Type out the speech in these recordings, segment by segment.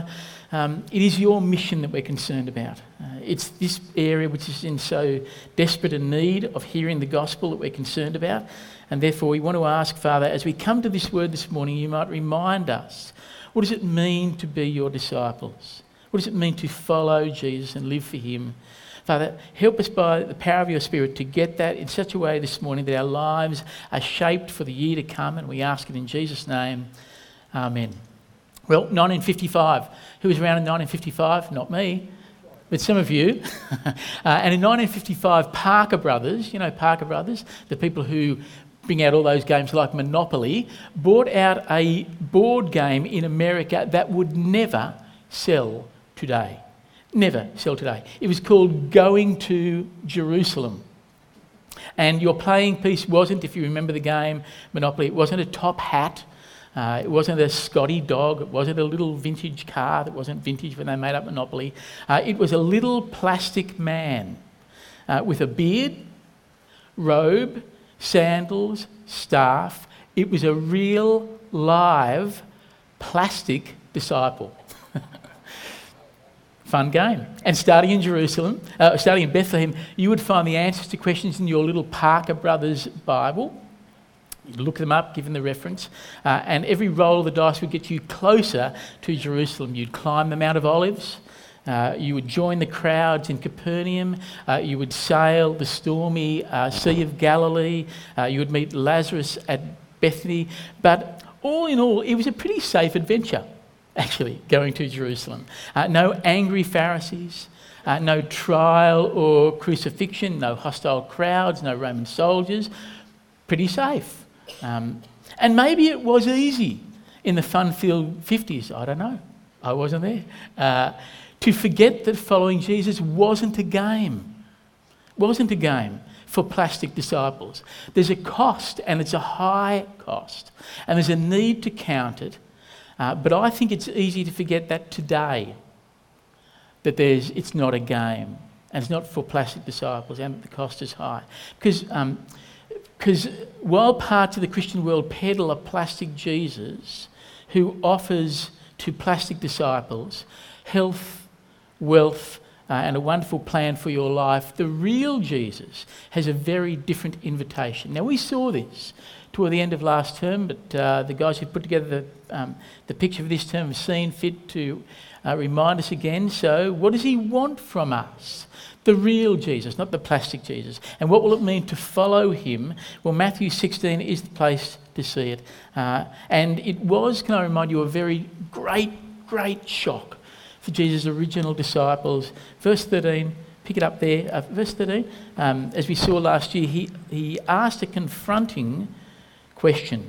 it is your mission that we're concerned about. It's this area which is in so desperate a need of hearing the gospel that we're concerned about. And therefore we want to ask, Father, as we come to this word this morning, you might remind us, what does it mean to be your disciples? What does it mean to follow Jesus and live for him? Father, help us by the power of your Spirit to get that in such a way this morning that our lives are shaped for the year to come, and we ask it in Jesus' name. Amen. Well, 1955. Who was around in 1955? Not me, but some of you. And in 1955, Parker Brothers, you know Parker Brothers, the people who bring out all those games like Monopoly, brought out a board game in America that would never sell today. Never sell today. It was called Going to Jerusalem. And your playing piece wasn't, if you remember the game Monopoly, it wasn't a top hat. It wasn't a Scotty dog. It wasn't a little vintage car that wasn't vintage when they made up Monopoly. It was a little plastic man with a beard, robe, sandals, staff. It was a real, live, plastic disciple. Fun game. And starting in Jerusalem, starting in Bethlehem, you would find the answers to questions in your little Parker Brothers Bible. You'd look them up, given the reference, and every roll of the dice would get you closer to Jerusalem. You'd climb the Mount of Olives, you would join the crowds in Capernaum, you would sail the stormy Sea of Galilee, you would meet Lazarus at Bethany, but all in all, it was a pretty safe adventure, actually, going to Jerusalem. No angry Pharisees, no trial or crucifixion, no hostile crowds, no Roman soldiers, pretty safe. And maybe it was easy in the fun-filled 50s, I don't know, I wasn't there, to forget that following Jesus wasn't a game for plastic disciples. There's a cost, and it's a high cost, and there's a need to count it, but I think it's easy to forget that today, that it's not a game, and it's not for plastic disciples, and the cost is high. Because while parts of the Christian world peddle a plastic Jesus who offers to plastic disciples health, wealth, and a wonderful plan for your life, the real Jesus has a very different invitation. Now, we saw this toward the end of last term, but the guys who put together the picture for this term have seen fit to remind us again. So, what does he want from us? The real Jesus, not the plastic Jesus. And what will it mean to follow him? Well, Matthew 16 is the place to see it. And it was, can I remind you, a very great shock for Jesus' original disciples. Verse 13, pick it up there. Verse 13, as we saw last year, he asked a confronting question.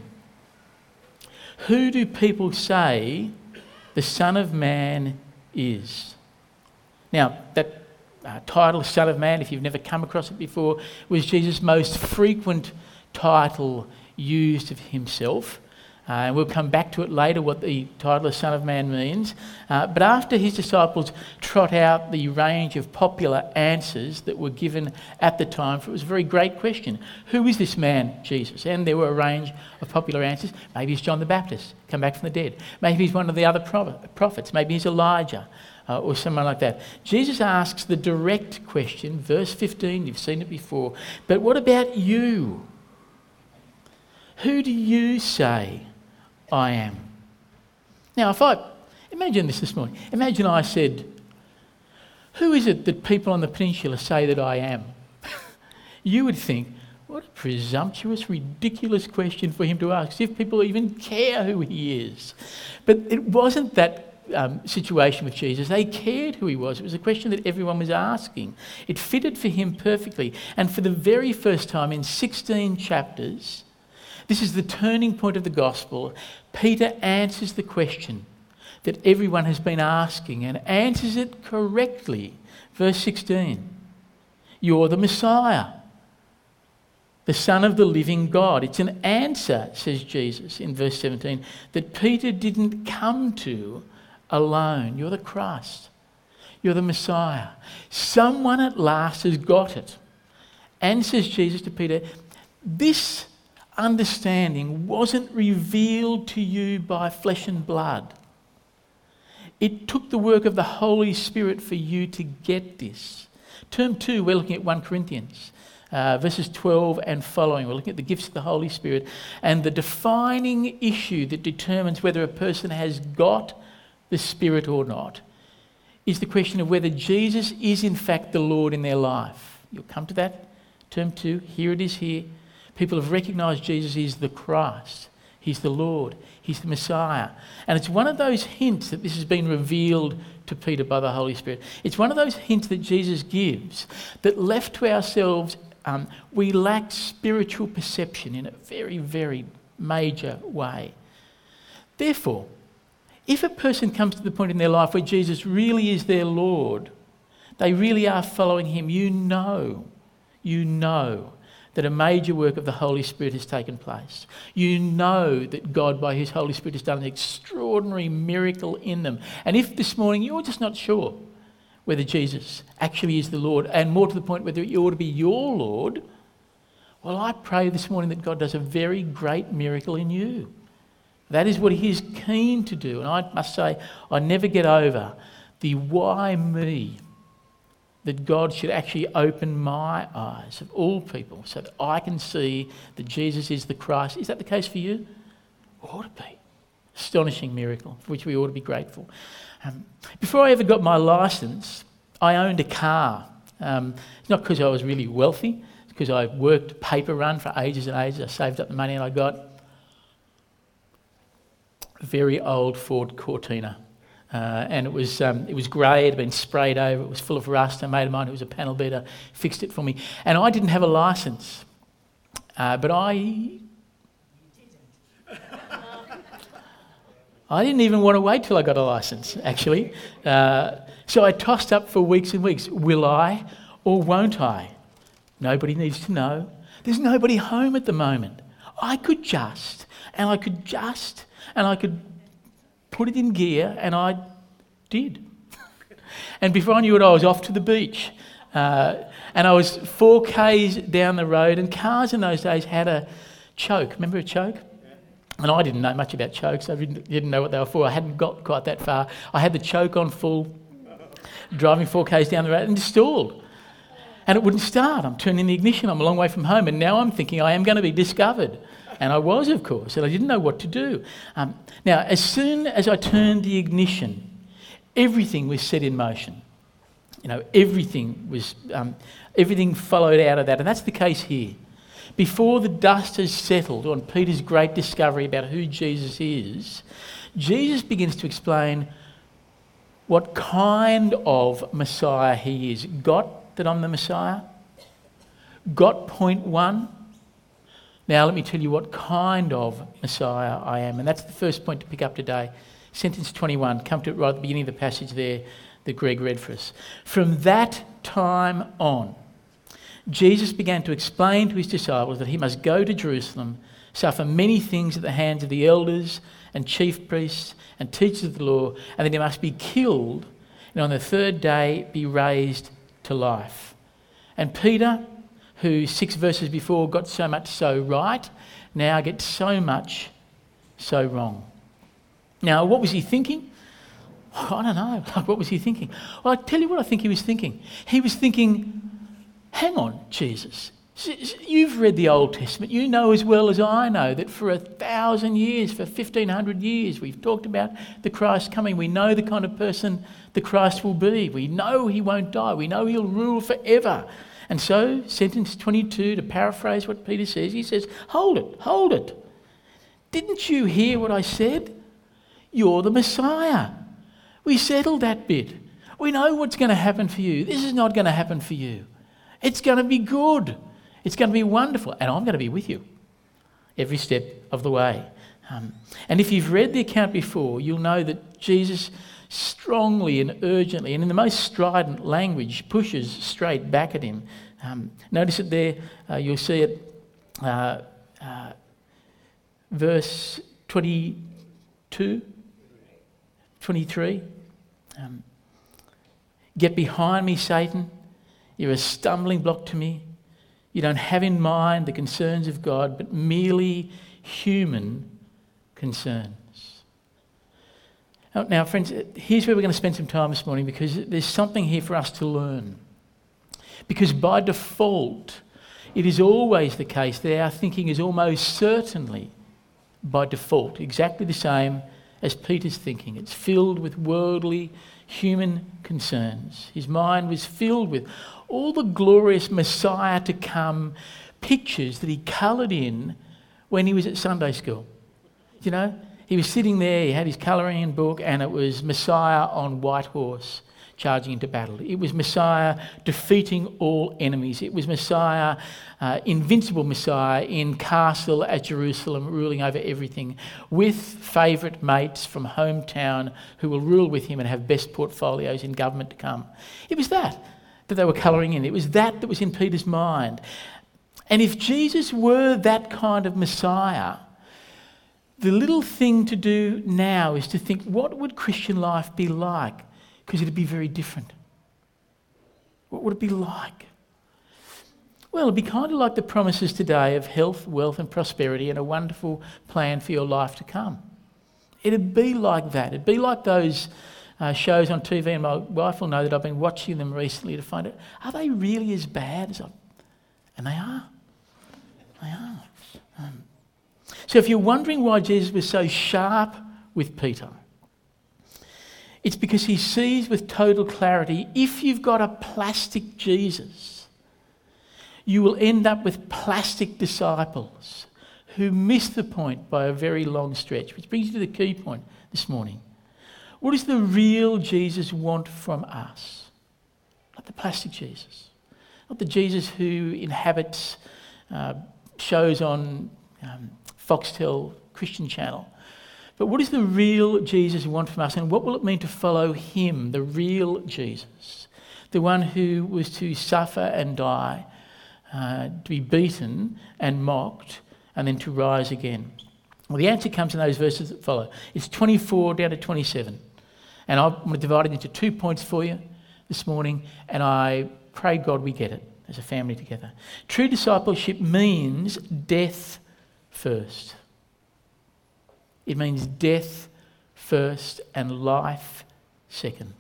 Who do people say the Son of Man is? Now, that title, Son of Man, if you've never come across it before, was Jesus' most frequent title used of himself. And we'll come back to it later, what the title of Son of Man means. But after his disciples trot out the range of popular answers that were given at the time, for it was a very great question. Who is this man, Jesus? And there were a range of popular answers. Maybe he's John the Baptist, come back from the dead. Maybe he's one of the other prophets. Maybe he's Elijah. Or someone like that. Jesus asks the direct question, verse 15, you've seen it before, but what about you? Who do you say I am? Now, imagine this morning. Imagine I said, who is it that people on the peninsula say that I am? You would think, what a presumptuous, ridiculous question for him to ask, if people even care who he is. But it wasn't that situation with Jesus. They cared who he was. It was a question that everyone was asking. It fitted for him perfectly. And for the very first time in 16 chapters, this is the turning point of the gospel, Peter answers the question that everyone has been asking and answers it correctly. Verse 16, you're the Messiah, the Son of the living God. It's an answer, says Jesus in verse 17, that Peter didn't come to alone. You're the Christ. You're the Messiah. Someone at last has got it. And says Jesus to Peter, this understanding wasn't revealed to you by flesh and blood. It took the work of the Holy Spirit for you to get this. Term 2, we're looking at 1 Corinthians, verses 12 and following. We're looking at the gifts of the Holy Spirit and the defining issue that determines whether a person has got the Spirit or not is the question of whether Jesus is in fact the Lord in their life. You'll come to that. Term 2, here it is here. People have recognised Jesus is the Christ. He's the Lord. He's the Messiah. And it's one of those hints that this has been revealed to Peter by the Holy Spirit. It's one of those hints that Jesus gives that left to ourselves, we lack spiritual perception in a very, very major way. Therefore, if a person comes to the point in their life where Jesus really is their Lord, they really are following him, you know that a major work of the Holy Spirit has taken place. You know that God, by his Holy Spirit, has done an extraordinary miracle in them. And if this morning you're just not sure whether Jesus actually is the Lord, and more to the point, whether he ought to be your Lord, well, I pray this morning that God does a very great miracle in you. That is what he is keen to do. And I must say, I never get over the why me, that God should actually open my eyes of all people so that I can see that Jesus is the Christ. Is that the case for you? Ought to be. Astonishing miracle for which we ought to be grateful. Before I ever got my licence, I owned a car. It's not because I was really wealthy. It's because I worked paper run for ages and ages. I saved up the money and I got a very old Ford Cortina. And it was grey, it had been sprayed over, it was full of rust. A mate of mine who was a panel beater fixed it for me. And I didn't have a licence, but I didn't even want to wait till I got a licence, actually. So I tossed up for weeks and weeks. Will I or won't I? Nobody needs to know. There's nobody home at the moment. I could put it in gear, and I did. And before I knew it, I was off to the beach. And I was 4 k's down the road, and cars in those days had a choke. Remember a choke? And I didn't know much about chokes. I didn't know what they were for. I hadn't got quite that far. I had the choke on full, driving 4 k's down the road, and it stalled. And it wouldn't start. I'm turning the ignition. I'm a long way from home, and now I'm thinking I am going to be discovered. And I was, of course, and I didn't know what to do. Now, as soon as I turned the ignition, everything was set in motion. You know, everything followed out of that, and that's the case here. Before the dust has settled on Peter's great discovery about who Jesus is, Jesus begins to explain what kind of Messiah he is. Got that I'm the Messiah? Got point 1? Now let me tell you what kind of Messiah I am. And that's the first point to pick up today. Sentence 21, come to it right at the beginning of the passage there that Greg read for us. From that time on, Jesus began to explain to his disciples that he must go to Jerusalem, suffer many things at the hands of the elders and chief priests and teachers of the law, and that he must be killed and on the 3rd day be raised to life. And Peter, who 6 verses before got so much so right, now gets so much so wrong. Now, what was he thinking? I don't know. What was he thinking? Well, I'll tell you what I think he was thinking. He was thinking, hang on, Jesus. You've read the Old Testament. You know as well as I know that for 1,000 years, for 1,500 years, we've talked about the Christ coming. We know the kind of person the Christ will be. We know he won't die. We know he'll rule forever. And so, sentence 22, to paraphrase what Peter says, he says, hold it. Didn't you hear what I said? You're the Messiah. We settled that bit. We know what's going to happen for you. This is not going to happen for you. It's going to be good. It's going to be wonderful. And I'm going to be with you every step of the way. And if you've read the account before, you'll know that Jesus strongly and urgently and in the most strident language pushes straight back at him. Notice it there. You'll see it. Verse 22, 23. Get behind me, Satan. You're a stumbling block to me. You don't have in mind the concerns of God, but merely human concerns. Now, friends, here's where we're going to spend some time this morning, because there's something here for us to learn. Because by default, it is always the case that our thinking is almost certainly, by default, exactly the same as Peter's thinking. It's filled with worldly, human concerns. His mind was filled with all the glorious Messiah to come pictures that he coloured in when he was at Sunday school. You know, he was sitting there, he had his colouring book, and it was Messiah on white horse charging into battle. It was Messiah defeating all enemies. It was Messiah, invincible Messiah in castle at Jerusalem, ruling over everything, with favourite mates from hometown who will rule with him and have best portfolios in government to come. It was that they were colouring in. It was that was in Peter's mind. And if Jesus were that kind of Messiah, the little thing to do now is to think, what would Christian life be like? Because it'd be very different. What would it be like? Well, it'd be kind of like the promises today of health, wealth and prosperity and a wonderful plan for your life to come. It'd be like that. It'd be like those shows on TV, and my wife will know that I've been watching them recently to find out, are they really as bad as And they are. They are. So if you're wondering why Jesus was so sharp with Peter, it's because he sees with total clarity, if you've got a plastic Jesus, you will end up with plastic disciples who miss the point by a very long stretch, which brings you to the key point this morning. What does the real Jesus want from us? Not the plastic Jesus. Not the Jesus who inhabits shows on Foxtel Christian Channel. But what does the real Jesus want from us, and what will it mean to follow him, the real Jesus, the one who was to suffer and die, to be beaten and mocked, and then to rise again? Well, the answer comes in those verses that follow. It's 24 down to 27. And I'm going to divide it into 2 points for you this morning, and I pray God we get it as a family together. True discipleship means death first. It means death first and life second.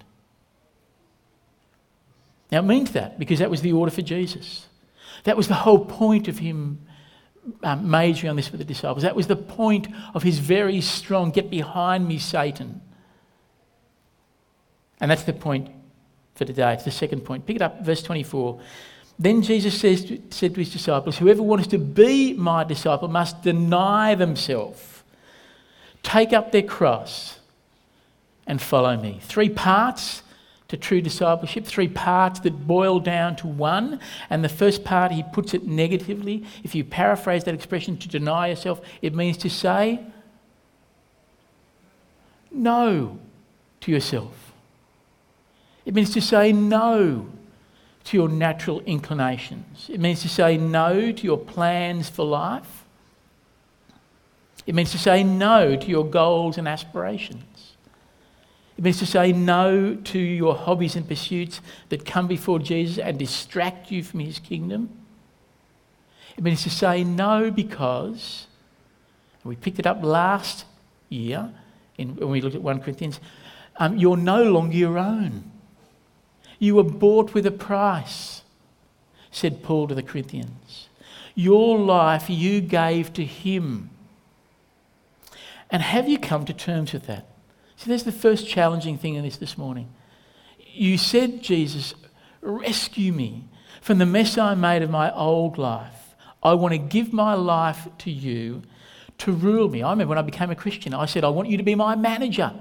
Now it means that because that was the order for Jesus. That was the whole point of him majoring on this with the disciples. That was the point of his very strong, get behind me, Satan. And that's the point for today. It's the second point. Pick it up, verse 24. Then Jesus said to his disciples, whoever wants to be my disciple must deny themselves, take up their cross and follow me. 3 parts to true discipleship, 3 parts that boil down to one. And the first part, he puts it negatively. If you paraphrase that expression, to deny yourself, it means to say no to yourself. It means to say no to your natural inclinations. It means to say no to your plans for life. It means to say no to your goals and aspirations. It means to say no to your hobbies and pursuits that come before Jesus and distract you from his kingdom. It means to say no because, and we picked it up last year when we looked at 1 Corinthians, you're no longer your own. You were bought with a price, said Paul to the Corinthians. Your life you gave to him. And have you come to terms with that? See, there's the first challenging thing in this morning. You said, Jesus, rescue me from the mess I made of my old life. I want to give my life to you to rule me. I remember when I became a Christian, I said, I want you to be my manager.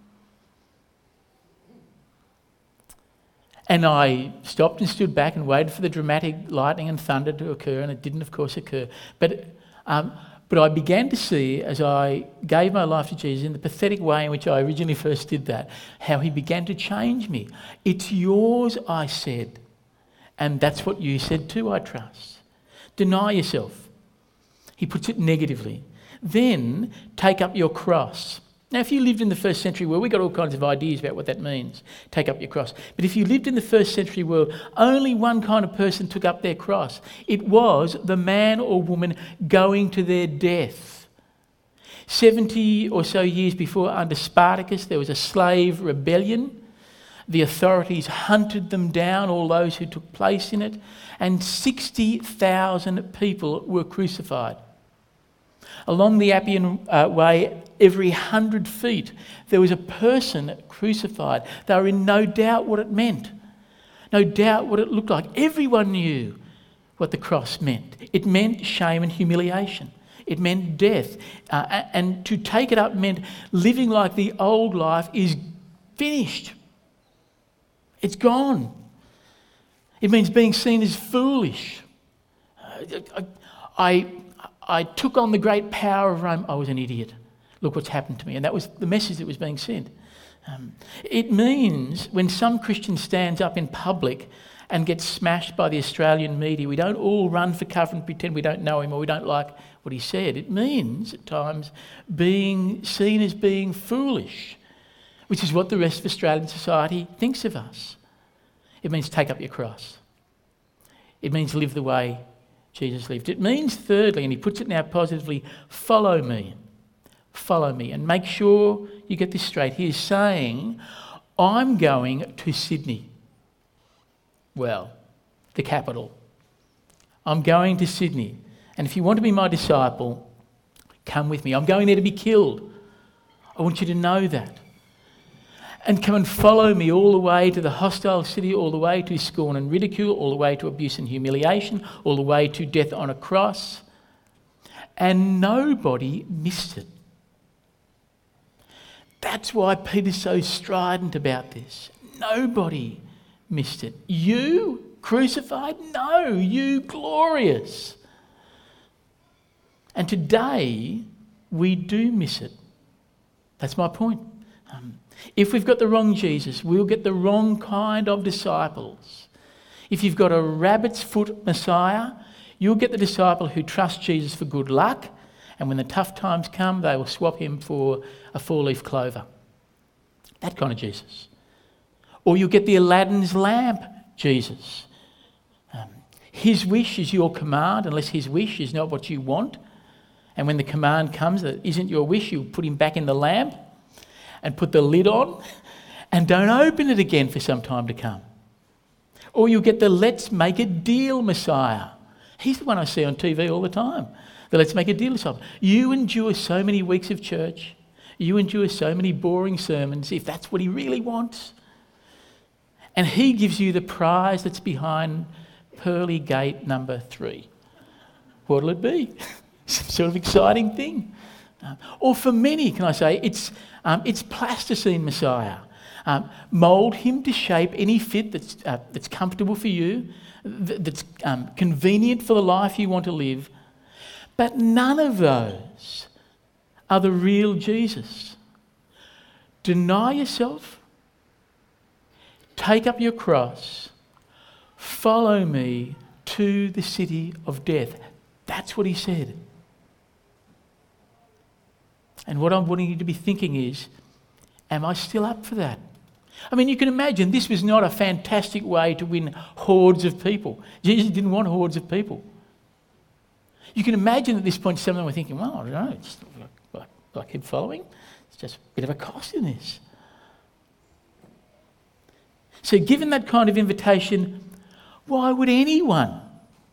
And I stopped and stood back and waited for the dramatic lightning and thunder to occur, and it didn't, of course, occur. But I began to see, as I gave my life to Jesus in the pathetic way in which I originally first did that, how he began to change me. It's yours, I said. And that's what you said too, I trust. Deny yourself. He puts it negatively. Then take up your cross. Now, if you lived in the first century world, we've got all kinds of ideas about what that means, take up your cross. But if you lived in the first century world, only one kind of person took up their cross. It was the man or woman going to their death. 70 or so years before, under Spartacus, there was a slave rebellion. The authorities hunted them down, all those who took place in it, and 60,000 people were crucified. Along the Appian Way, every 100 feet, there was a person crucified. They were in no doubt what it meant, no doubt what it looked like. Everyone knew what the cross meant. It meant shame and humiliation. It meant death. And to take it up meant living like the old life is finished. It's gone. It means being seen as foolish. I took on the great power of Rome. I was an idiot. Look what's happened to me. And that was the message that was being sent. It means when some Christian stands up in public and gets smashed by the Australian media, we don't all run for cover and pretend we don't know him or we don't like what he said. It means at times being seen as being foolish, which is what the rest of Australian society thinks of us. It means take up your cross. It means live the way Jesus lived. It means, thirdly, and he puts it now positively, follow me. Follow me. And make sure you get this straight. He is saying, I'm going to Sydney. Well, the capital. I'm going to Sydney. And if you want to be my disciple, come with me. I'm going there to be killed. I want you to know that. And come and follow me all the way to the hostile city, all the way to scorn and ridicule, all the way to abuse and humiliation, all the way to death on a cross. And nobody missed it. That's why Peter's so strident about this. Nobody missed it. You crucified? No, you glorious. And today we do miss it. That's my point. If we've got the wrong Jesus, we'll get the wrong kind of disciples. If you've got a rabbit's foot Messiah, you'll get the disciple who trusts Jesus for good luck, and when the tough times come, they will swap him for a four-leaf clover. That kind of Jesus. Or you'll get the Aladdin's lamp Jesus. His wish is your command, unless his wish is not what you want. And when the command comes that isn't your wish, you put him back in the lamp and put the lid on and don't open it again for some time to come. Or you'll get the let's make a deal Messiah. He's the one I see on TV all the time. The let's make a deal Messiah. You endure so many weeks of church. You endure so many boring sermons if that's what he really wants. And he gives you the prize that's behind pearly gate number 3. What'll it be? Some sort of exciting thing. Or for many, can I say, it's plasticine Messiah. Mould him to shape any fit that's comfortable for you, that's convenient for the life you want to live. But none of those are the real Jesus. Deny yourself, take up your cross, follow me to the city of death. That's what he said. And what I'm wanting you to be thinking is, am I still up for that? I mean, you can imagine this was not a fantastic way to win hordes of people. Jesus didn't want hordes of people. You can imagine at this point some of them were thinking, well, I don't know, I keep following. It's just a bit of a cost in this. So given that kind of invitation, why would anyone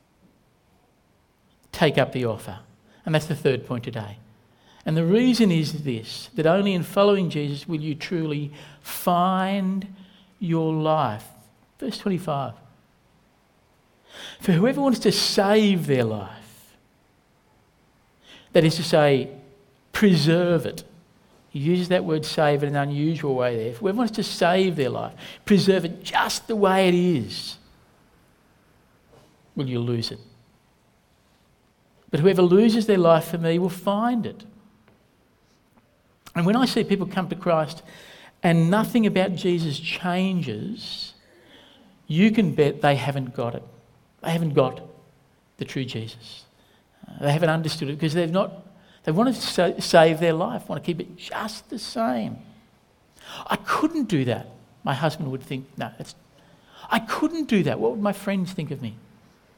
take up the offer? And that's the third point today. And the reason is this, that only in following Jesus will you truly find your life. Verse 25. For whoever wants to save their life, that is to say, preserve it. He uses that word save in an unusual way there. If whoever wants to save their life, preserve it just the way it is, will you lose it? But whoever loses their life for me will find it. And when I see people come to Christ and nothing about Jesus changes, you can bet they haven't got it. They haven't got the true Jesus. They haven't understood it because they want to save their life, want to keep it just the same. I couldn't do that. My husband would think, no, I couldn't do that. What would my friends think of me?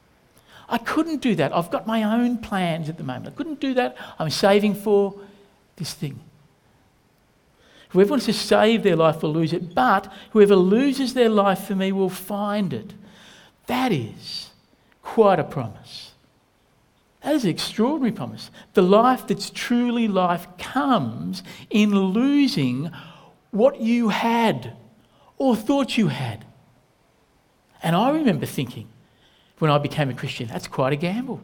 I couldn't do that. I've got my own plans at the moment. I couldn't do that. I'm saving for this thing. Whoever wants to save their life will lose it, but whoever loses their life for me will find it. That is quite a promise. That is an extraordinary promise. The life that's truly life comes in losing what you had or thought you had. And I remember thinking, when I became a Christian, that's quite a gamble.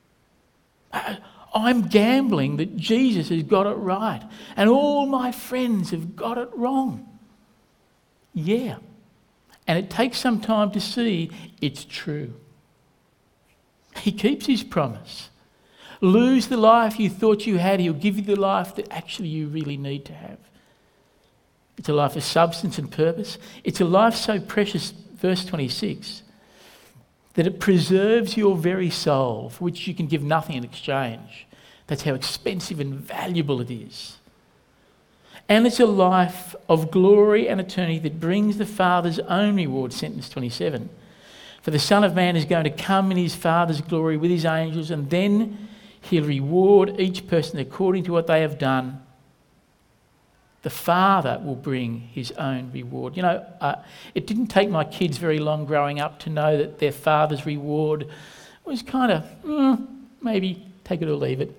I'm gambling that Jesus has got it right and all my friends have got it wrong. Yeah. And it takes some time to see it's true. He keeps his promise. Lose the life you thought you had, he'll give you the life that actually you really need to have. It's a life of substance and purpose. It's a life so precious, verse 26, that it preserves your very soul, for which you can give nothing in exchange. That's how expensive and valuable it is. And it's a life of glory and eternity that brings the Father's own reward, sentence 27. For the Son of Man is going to come in his Father's glory with his angels, and then he'll reward each person according to what they have done. The Father will bring his own reward. It didn't take my kids very long growing up to know that their father's reward was kind of, maybe take it or leave it.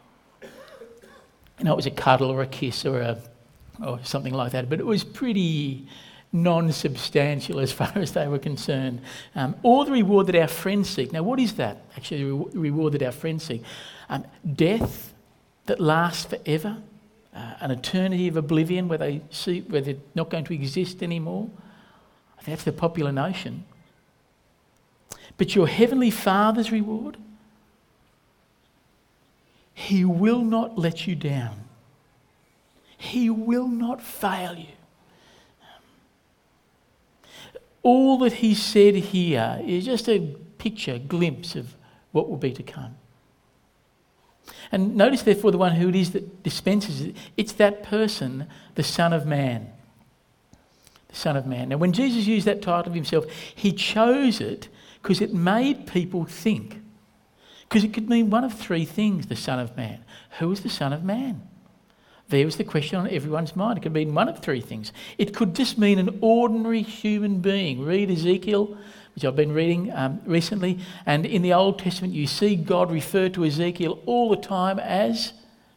It was a cuddle or a kiss or something like that, but it was pretty non-substantial as far as they were concerned. Or the reward that our friends seek. Now, what is that, actually, the reward that our friends seek? Death that lasts forever. An eternity of oblivion where they're not going to exist anymore. I think that's the popular notion. But your heavenly Father's reward, he will not let you down. He will not fail you. All that he said here is just a picture, glimpse of what will be to come. And notice, therefore, the one who it is that dispenses it. It's that person, the Son of Man. The Son of Man. Now, when Jesus used that title of himself, he chose it because it made people think. Because it could mean one of three things, the Son of Man. Who is the Son of Man? There was the question on everyone's mind. It could mean one of three things. It could just mean an ordinary human being. Read Ezekiel, which I've been reading recently, and in the Old Testament you see God refer to Ezekiel all the time as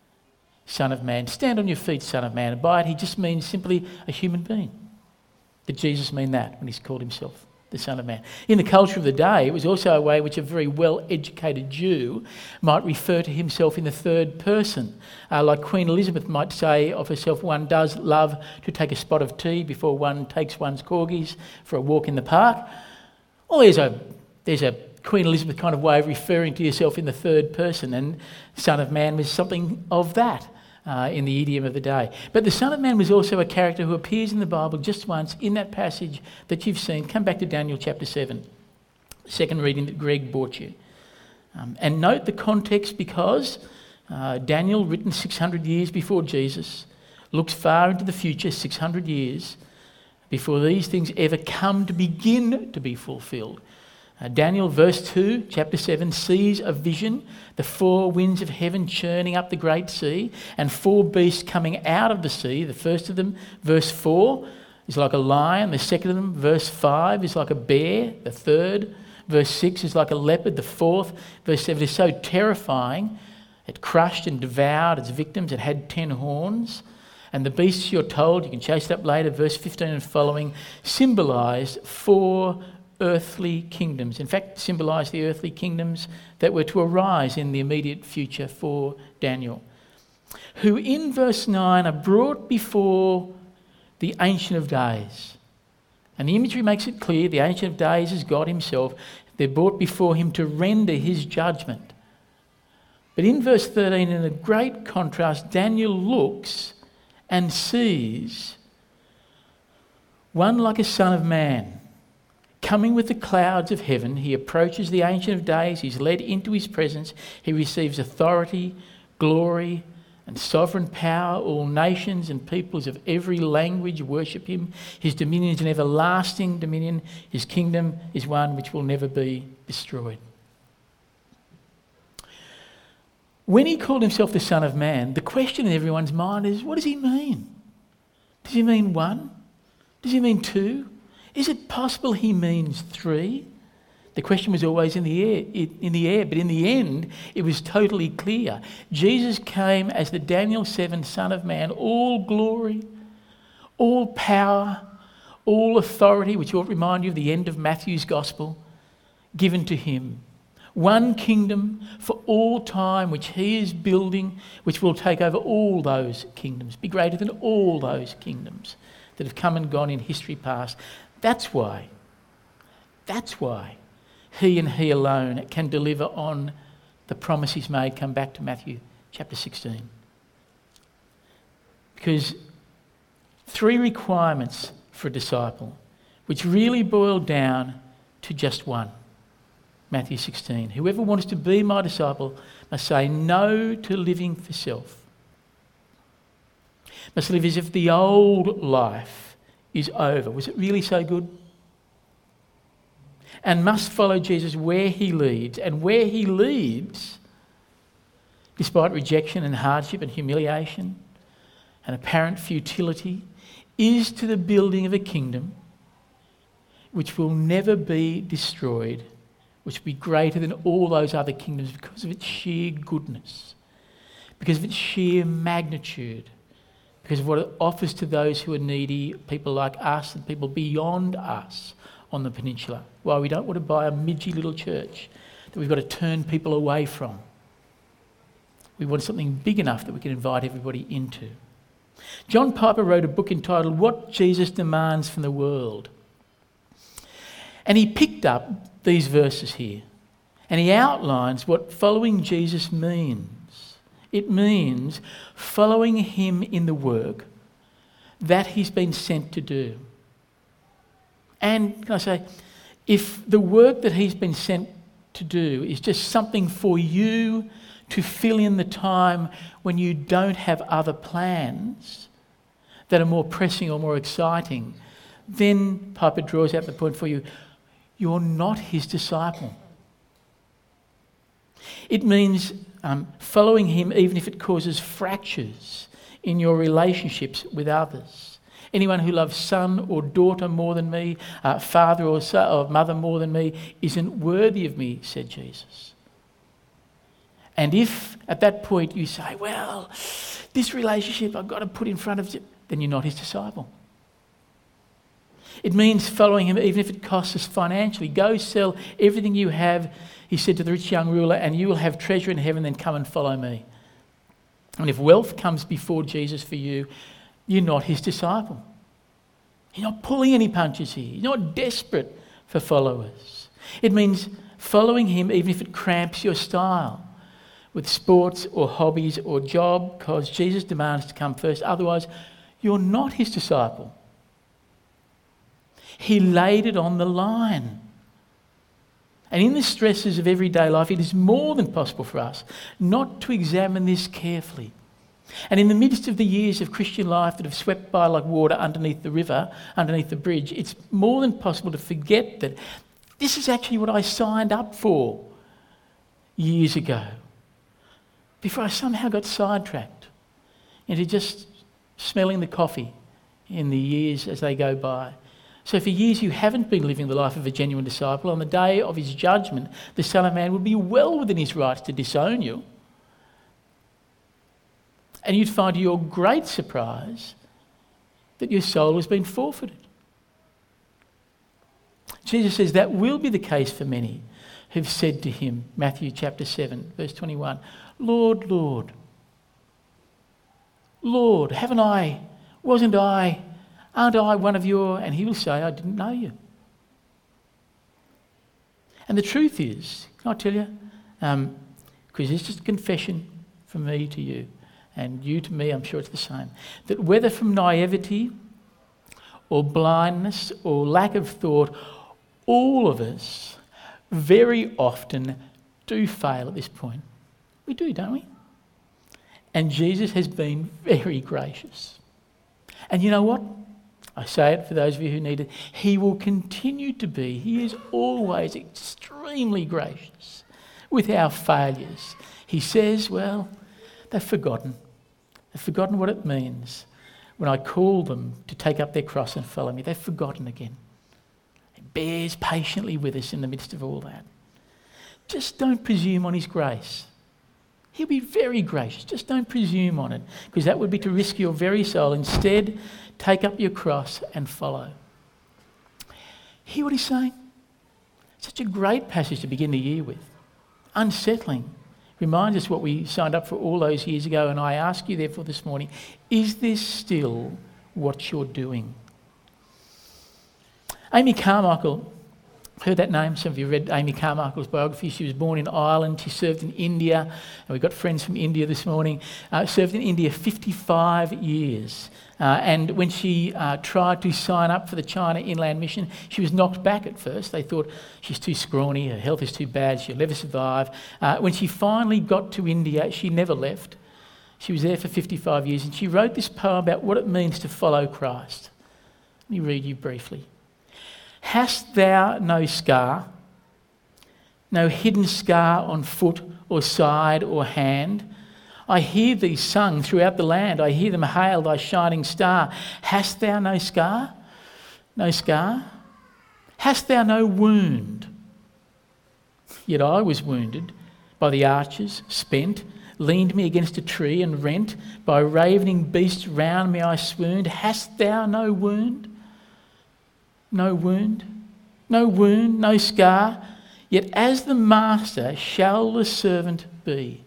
Son of Man. Stand on your feet, Son of Man. And by it he just means simply a human being. Did Jesus mean that when he's called himself the Son of Man? In the culture of the day, it was also a way which a very well-educated Jew might refer to himself in the third person. Like Queen Elizabeth might say of herself, one does love to take a spot of tea before one takes one's corgis for a walk in the park. Well, there's a Queen Elizabeth kind of way of referring to yourself in the third person, and Son of Man was something of that in the idiom of the day. But the Son of Man was also a character who appears in the Bible just once in that passage that you've seen. Come back to Daniel chapter 7, second reading that Greg brought you. And note the context, because Daniel, written 600 years before Jesus, looks far into the future, 600 years, before these things ever come to begin to be fulfilled. Daniel, verse 2, chapter 7, sees a vision, the four winds of heaven churning up the great sea, and four beasts coming out of the sea. The first of them, verse 4, is like a lion. The second of them, verse 5, is like a bear. The third, verse 6, is like a leopard. The fourth, verse 7, is so terrifying, it crushed and devoured its victims. It had 10 horns. And the beasts, you're told, you can chase it up later, verse 15 and following, symbolised four earthly kingdoms. In fact, symbolised the earthly kingdoms that were to arise in the immediate future for Daniel, who in verse 9 are brought before the Ancient of Days. And the imagery makes it clear the Ancient of Days is God himself. They're brought before him to render his judgment. But in verse 13, in a great contrast, Daniel looks and sees one like a son of man. Coming with the clouds of heaven, he approaches the Ancient of Days, he's led into his presence, he receives authority, glory and sovereign power. All nations and peoples of every language worship him. His dominion is an everlasting dominion, his kingdom is one which will never be destroyed. when he called himself the Son of Man, the question in everyone's mind is, what does he mean? Does he mean one? Does he mean two? Is it possible he means three? The question was always in the air, but in the end, it was totally clear. Jesus came as the Daniel 7 Son of Man, all glory, all power, all authority, which will remind you of the end of Matthew's Gospel, given to him. One kingdom for all time, which he is building, which will take over all those kingdoms, be greater than all those kingdoms that have come and gone in history past. That's why he and he alone can deliver on the promise he's made. Come back to Matthew chapter 16. Because 3 requirements for a disciple, which really boil down to just one. Matthew 16. Whoever wants to be my disciple must say no to living for self. Must live as if the old life is over. Was it really so good? And must follow Jesus where he leads. And where he leads, despite rejection and hardship and humiliation and apparent futility, is to the building of a kingdom which will never be destroyed, which will be greater than all those other kingdoms because of its sheer goodness, because of its sheer magnitude, because of what it offers to those who are needy, people like us and people beyond us on the peninsula. Why we don't want to buy a midgy little church that we've got to turn people away from. We want something big enough that we can invite everybody into. John Piper wrote a book entitled What Jesus Demands from the World. And he picked up these verses here and he outlines what following Jesus means. It means following him in the work that he's been sent to do. And can I say, if the work that he's been sent to do is just something for you to fill in the time when you don't have other plans that are more pressing or more exciting, then Piper draws out the point for you, you're not his disciple. It means following him even if it causes fractures in your relationships with others. Anyone who loves son or daughter more than me, father or mother more than me, isn't worthy of me, said Jesus. And if at that point you say, well, this relationship I've got to put in front of you, then you're not his disciple. It means following him even if it costs us financially. Go sell everything you have, he said to the rich young ruler, and you will have treasure in heaven, then come and follow me. And if wealth comes before Jesus for you, you're not his disciple. You're not pulling any punches here. You're not desperate for followers. It means following him even if it cramps your style with sports or hobbies or job, because Jesus demands to come first. Otherwise, you're not his disciple. He laid it on the line. And in the stresses of everyday life, it is more than possible for us not to examine this carefully. And in the midst of the years of Christian life that have swept by like water underneath the river, underneath the bridge, it's more than possible to forget that this is actually what I signed up for years ago, before I somehow got sidetracked into just smelling the coffee in the years as they go by. So for years you haven't been living the life of a genuine disciple. On the day of his judgment, the Son of Man would be well within his rights to disown you. And you'd find to your great surprise that your soul has been forfeited. Jesus says that will be the case for many who've said to him, Matthew chapter 7, verse 21, Lord, Lord, Lord, aren't I one of your... And he will say, I didn't know you. And the truth is, can I tell you, because it's just a confession from me to you, and you to me, I'm sure it's the same, that whether from naivety or blindness or lack of thought, all of us very often do fail at this point. We do, don't we? And Jesus has been very gracious. And you know what? I say it for those of you who need it. He will continue to be. He is always extremely gracious with our failures. He says, well, they've forgotten. They've forgotten what it means when I call them to take up their cross and follow me. They've forgotten again. He bears patiently with us in the midst of all that. Just don't presume on his grace. He'll be very gracious. Just don't presume on it, because that would be to risk your very soul. Instead, take up your cross and follow. Hear what he's saying? Such a great passage to begin the year with. Unsettling. Reminds us what we signed up for all those years ago, and I ask you therefore this morning, is this still what you're doing? Amy Carmichael, heard that name? Some of you read Amy Carmichael's biography. She was born in Ireland. She served in India, and we've got friends from India this morning. Served in India 55 years. And when she tried to sign up for the China Inland Mission, she was knocked back at first. They thought she's too scrawny, her health is too bad, she'll never survive. When she finally got to India, she never left. She was there for 55 years, and she wrote this poem about what it means to follow Christ. Let me read you briefly. Hast thou no scar, no hidden scar on foot or side or hand? I hear thee sung throughout the land. I hear them hail thy shining star. Hast thou no scar? No scar? Hast thou no wound? Yet I was wounded by the archers, spent, leaned me against a tree and rent. By ravening beasts round me I swooned. Hast thou no wound? No wound? No wound, no scar? Yet as the master shall the servant be.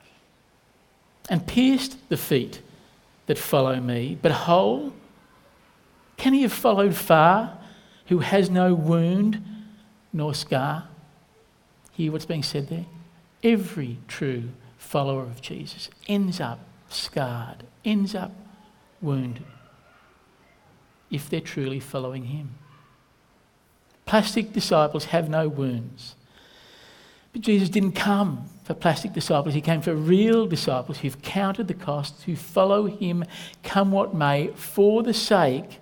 And pierced the feet that follow me, but whole? Can he have followed far, who has no wound nor scar? Hear what's being said there? Every true follower of Jesus ends up scarred, ends up wounded, if they're truly following him. Plastic disciples have no wounds. But Jesus didn't come for plastic disciples. He came for real disciples who've counted the cost, who follow him come what may for the sake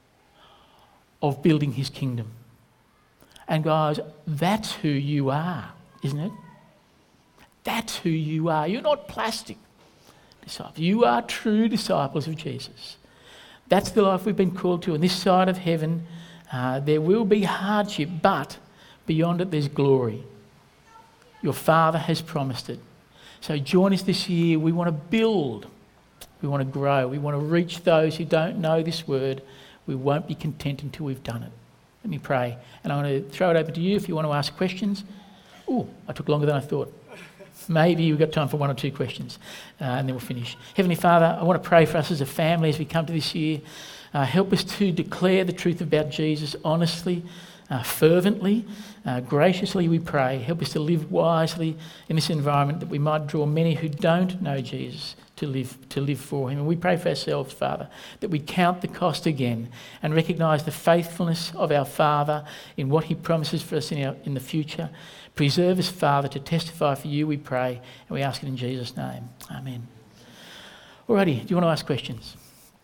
of building his kingdom. And guys, that's who you are, isn't it? That's who you are. You're not plastic disciples. You are true disciples of Jesus. That's the life we've been called to. On this side of heaven, there will be hardship, but beyond it there's glory. Your Father has promised it. So join us this year. We want to build. We want to grow. We want to reach those who don't know this word. We won't be content until we've done it. Let me pray. And I want to throw it open to you if you want to ask questions. Oh, I took longer than I thought. Maybe we've got time for one or two questions and then we'll finish. Heavenly Father, I want to pray for us as a family as we come to this year. Help us to declare the truth about Jesus honestly, fervently, graciously, we pray. Help us to live wisely in this environment, that we might draw many who don't know Jesus to live for him. And we pray for ourselves, Father, that we count the cost again and recognise the faithfulness of our Father in what he promises for us in the future. Preserve us, Father, to testify for you, we pray, and we ask it in Jesus' name. Amen. Alrighty, do you want to ask questions?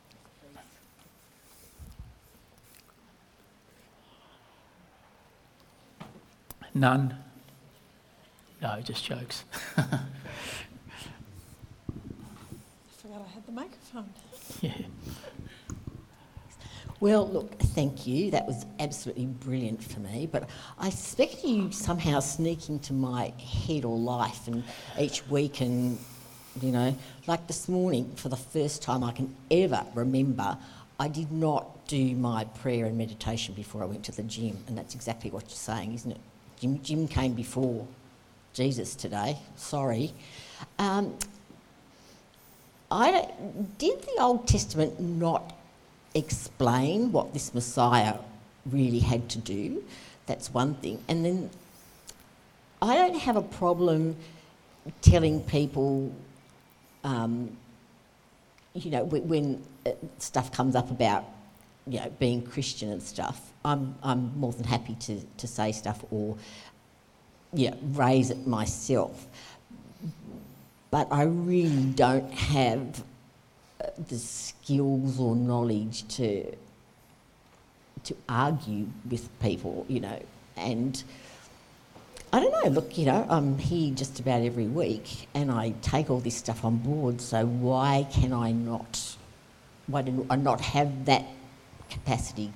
None? No, just jokes. I forgot I had the microphone. Yeah. Well, look, thank you. That was absolutely brilliant for me. But I expect you somehow sneak into my head or life, and each week, and, you know, like this morning, for the first time I can ever remember, I did not do my prayer and meditation before I went to the gym. And that's exactly what you're saying, isn't it? Jim came before Jesus today. Sorry. Did the Old Testament not explain what this Messiah really had to do? That's one thing. And then I don't have a problem telling people, you know, when stuff comes up about, you know, being Christian and stuff. I'm more than happy to say stuff or, yeah, raise it myself. But I really don't have the skills or knowledge to argue with people, you know. And I don't know, look, I'm here just about every week and I take all this stuff on board, so why do I not have that capacity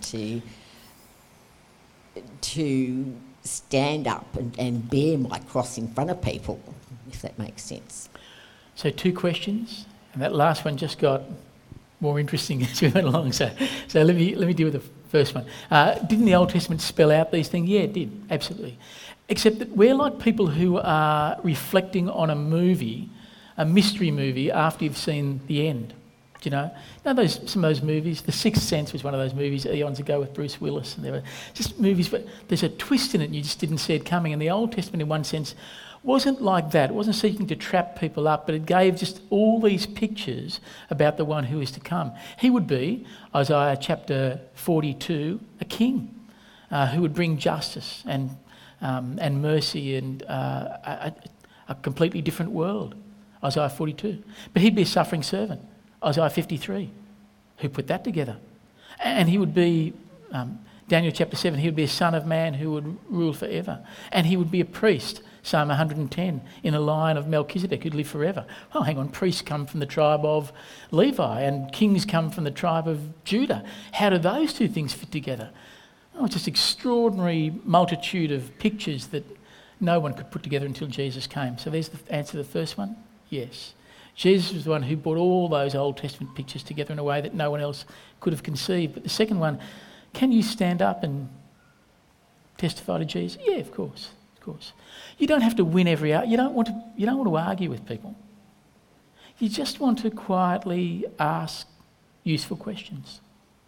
to stand up and bear my cross in front of people, if that makes sense? So 2 questions, and that last one just got more interesting as we went along. So let me deal with the first one. Didn't the Old Testament spell out these things? Yeah, it did, absolutely. Except that we're like people who are reflecting on a mystery movie, after you've seen the end. Do you know? Some of those movies. The Sixth Sense was one of those movies eons ago with Bruce Willis, and there were just movies, but there's a twist in it, and you just didn't see it coming. And the Old Testament, in one sense, wasn't like that. It wasn't seeking to trap people up, but it gave just all these pictures about the one who is to come. He would be, Isaiah chapter 42, a king who would bring justice and mercy and a completely different world, Isaiah 42. But he'd be a suffering servant, Isaiah 53. Who put that together? And he would be, Daniel chapter 7, he would be a son of man who would rule forever. And he would be a priest, Psalm 110, in a line of Melchizedek who'd live forever. Oh, hang on, priests come from the tribe of Levi and kings come from the tribe of Judah. How do those 2 things fit together? Oh, just extraordinary multitude of pictures that no one could put together until Jesus came. So there's the answer to the first one. Yes. Jesus was the one who brought all those Old Testament pictures together in a way that no one else could have conceived. But the second one, can you stand up and testify to Jesus? Yeah, of course. You don't have to win every argument. You don't want to argue with people. You just want to quietly ask useful questions.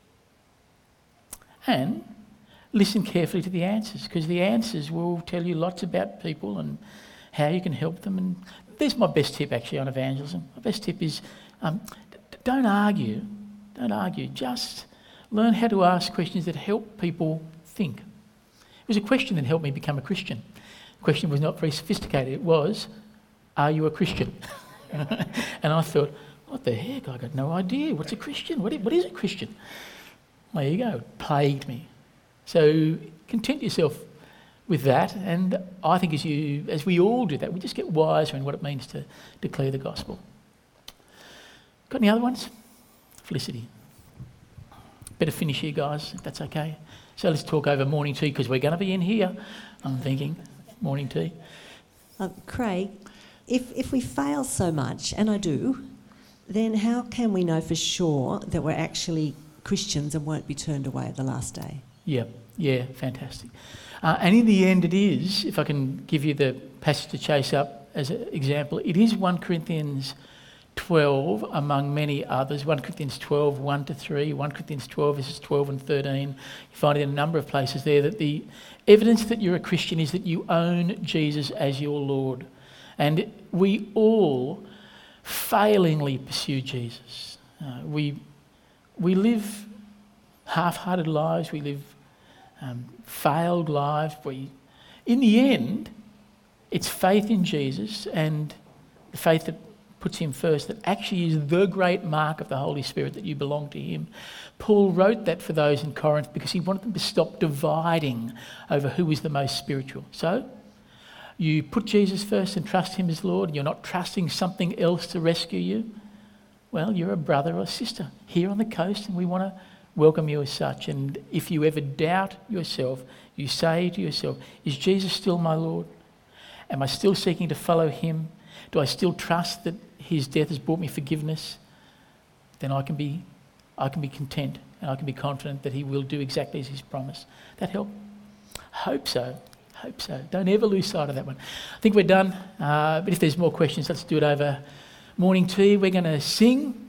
And listen carefully to the answers, because the answers will tell you lots about people and how you can help them. And there's my best tip actually on evangelism. My best tip is don't argue. Just learn how to ask questions that help people think. It was a question that helped me become a Christian. The question was not very sophisticated. It was, are you a Christian? And I thought, what the heck? I got no idea. What's a Christian? What is a Christian? Well, there you go. It plagued me. So content yourself with that, and I think as we all do that, we just get wiser in what it means to declare the gospel. Got any other ones? Felicity. Better finish here, guys, if that's okay. So let's talk over morning tea, because we're going to be in here, I'm thinking. Morning tea. Craig, if we fail so much, and I do, then how can we know for sure that we're actually Christians and won't be turned away at the last day? Yeah, fantastic. And in the end it is, if I can give you the passage to chase up as an example, it is 1 Corinthians 12 among many others. 1 Corinthians 12, 1-3, 1 Corinthians 12 verses 12 and 13. You find it in a number of places there that the evidence that you're a Christian is that you own Jesus as your Lord. And we all failingly pursue Jesus. We live half-hearted lives. We live failed lives. In the end, it's faith in Jesus and the faith that puts him first that actually is the great mark of the Holy Spirit, that you belong to him. Paul wrote that for those in Corinth because he wanted them to stop dividing over who is the most spiritual. So you put Jesus first and trust him as Lord, and you're not trusting something else to rescue you. Well, you're a brother or sister here on the coast, and we want to welcome you as such. And if you ever doubt yourself, you say to yourself, is Jesus still my Lord? Am I still seeking to follow him? Do I still trust that his death has brought me forgiveness? Then I can be content, and I can be confident that he will do exactly as he's promised. That help? Hope so. Don't ever lose sight of that one. I think we're done. But if there's more questions, let's do it over morning tea. We're going to sing.